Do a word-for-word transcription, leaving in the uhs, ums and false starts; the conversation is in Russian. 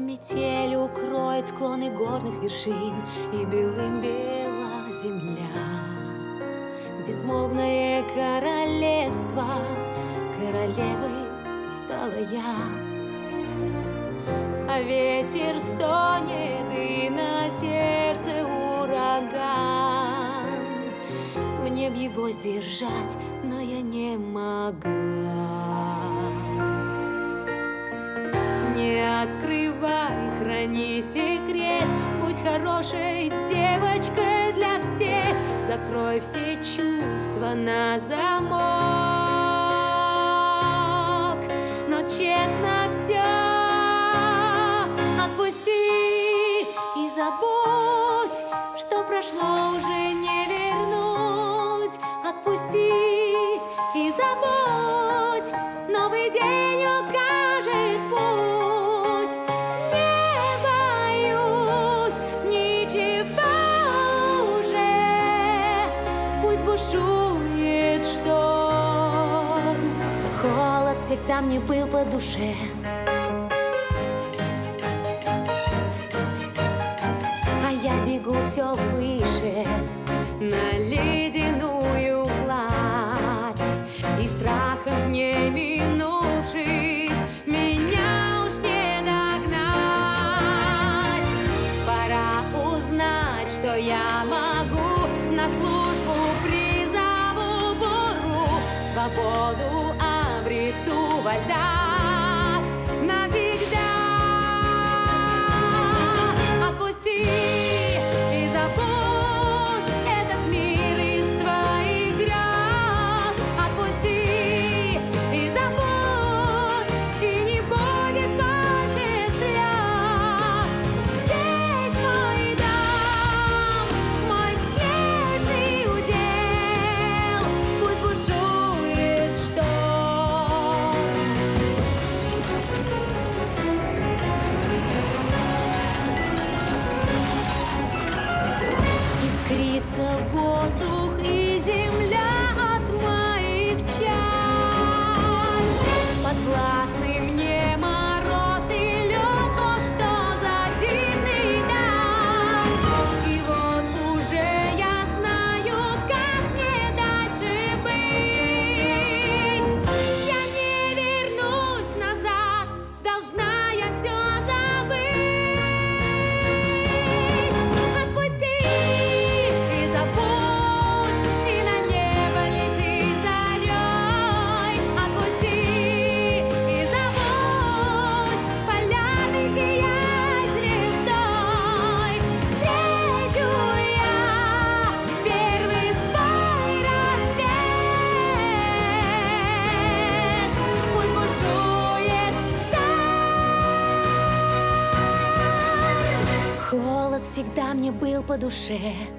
Метель укроет склоны горных вершин, и белым бела земля. Безмолвное королевство, королевой стала я. А ветер стонет, и на сердце ураган. Мне б его сдержать, но я не могла. Не открывай, храни секрет, будь хорошей девочкой для всех. Закрой все чувства на замок, но тщетно все. Отпусти и забудь, что прошло, уже не вернуть. Отпусти и забудь, новый день укажет путь. Не боюсь ничего уже, пусть бушует шторм. Холод всегда мне был по душе. Я бегу все выше на ледяную гладь, и страхом не минувших меня уж не догнать. Пора узнать, что я могу, на службу призову буру, свободу обрету во льдах навсегда. Отпусти и забудь этот мир из твоих грез. Отпусти и забудь, и не будет больше слез. Здесь мой дом, мой снежный удел, пусть бушует шторм. Искрится воздух и земля от моих чар. Подвластны мне мороз и лед, о, что за дивный дар! И вот уже я знаю, как мне дальше быть. Я не вернусь назад, должна я все забыть. Отпусти и забудь, и на небо лети зарей. Отпусти и забудь, полярный сияй звездой. Встречу я первый свой рассвет, пусть бушует шторм. Холод всегда мне был по душе.